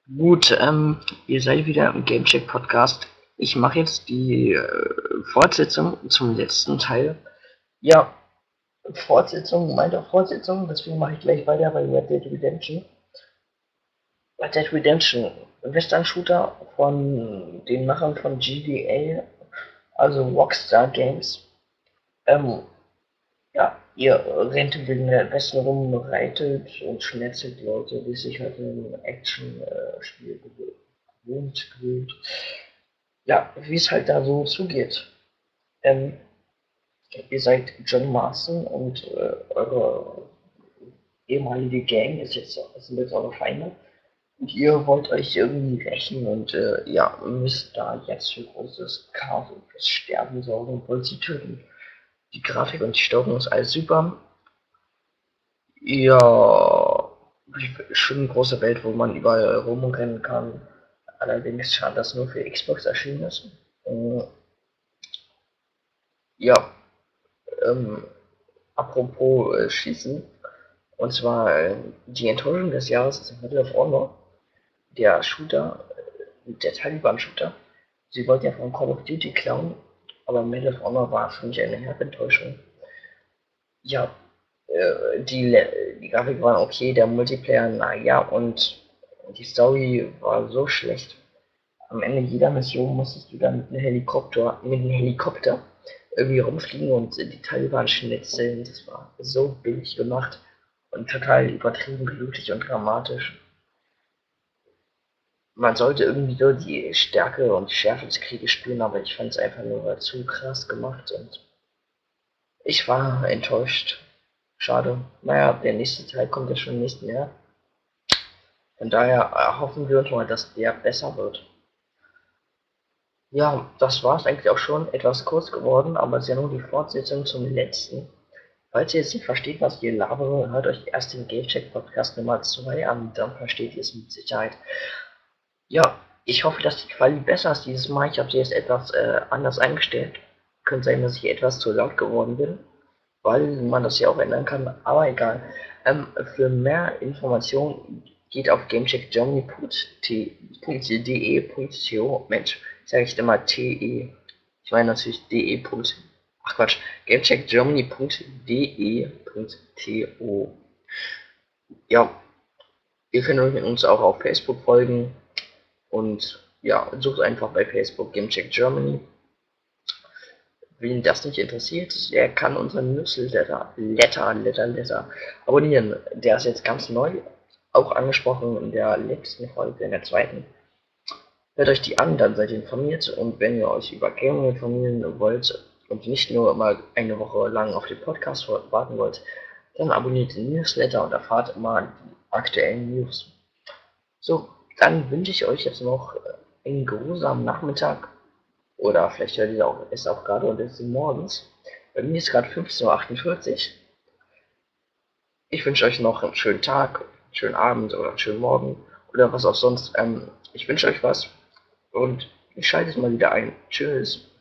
Gut, ihr seid wieder im Gamecheck Podcast. Ich mache jetzt die Fortsetzung zum letzten Teil. Ja, Fortsetzung, meint auch Fortsetzung, deswegen mache ich gleich weiter bei Red Dead Redemption. Red Dead Redemption, Western-Shooter von den Machern von GTA, also Rockstar Games. Ähm, ja, ihr rennt im Wilden Westen rum, reitet und schnetzelt Leute, wie sich halt ein Action-Spiel gewöhnt. Ja, wie es halt da so zugeht. Ähm, Ihr seid John Marston und eure ehemalige Gang sind jetzt eure Feinde. Und ihr wollt euch irgendwie rächen und ja, müsst da jetzt für großes Chaos und fürs Sterben sorgen und wollt sie töten. Die Grafik und die Steuerung ist alles super. Ja, schön große Welt, wo man überall rumrennen kann. Allerdings schade, dass nur für Xbox erschienen ist. Ja, ähm, apropos Schießen, und zwar die Enttäuschung des Jahres ist Medal of Honor, der Shooter, der Taliban-Shooter. Sie wollten ja von Call of Duty klauen, aber Medal of Honor war für mich eine herbe Enttäuschung. Ja, die Grafik waren okay, der Multiplayer, naja, und die Story war so schlecht. Am Ende jeder Mission musstest du dann mit einem Helikopter irgendwie rumfliegen und die Taliban schnitzeln. Das war so billig gemacht und total übertrieben blutig und dramatisch. Man sollte irgendwie so die Stärke und die Schärfe des Krieges spüren, aber ich fand es einfach nur zu krass gemacht und ich war enttäuscht. Schade. Naja, der nächste Teil kommt ja schon im nächsten Jahr. Von daher hoffen wir uns mal, dass der besser wird. Ja, das war es eigentlich auch schon. Etwas kurz geworden, aber es ist ja nur die Fortsetzung zum letzten. Falls ihr jetzt nicht versteht, was ich hier labere, hört euch erst den Gamecheck Podcast Nummer 2 an, dann versteht ihr es mit Sicherheit. Ja, ich hoffe, dass die Quali besser ist dieses Mal. Ich habe sie jetzt etwas anders eingestellt. Könnte sein, dass ich etwas zu laut geworden bin, weil man das ja auch ändern kann, aber egal. Für mehr Informationen geht auf gamecheckgermany.de.co. Mensch, sage ich immer TE. Ich meine natürlich DE. Ach Quatsch, gamecheckgermany.de.to. Ja, ihr könnt uns auch auf Facebook folgen und ja, sucht einfach bei Facebook Gamecheck Germany. Wen das nicht interessiert, der kann unseren Newsletter abonnieren. Der ist jetzt ganz neu, auch angesprochen in der letzten Folge, in der zweiten. Hört euch die an, dann seid ihr informiert. Und wenn ihr euch über Gaming informieren wollt und nicht nur immer eine Woche lang auf den Podcast warten wollt, dann abonniert den Newsletter und erfahrt immer die aktuellen News. So, dann wünsche ich euch jetzt noch einen geruhsamen Nachmittag. Oder vielleicht hört ihr auch, es auch gerade und es ist morgens. Bei mir ist gerade 15:48 Uhr. Ich wünsche euch noch einen schönen Tag, einen schönen Abend oder einen schönen Morgen oder was auch sonst. Ich wünsche euch was und ich schalte es mal wieder ein. Tschüss.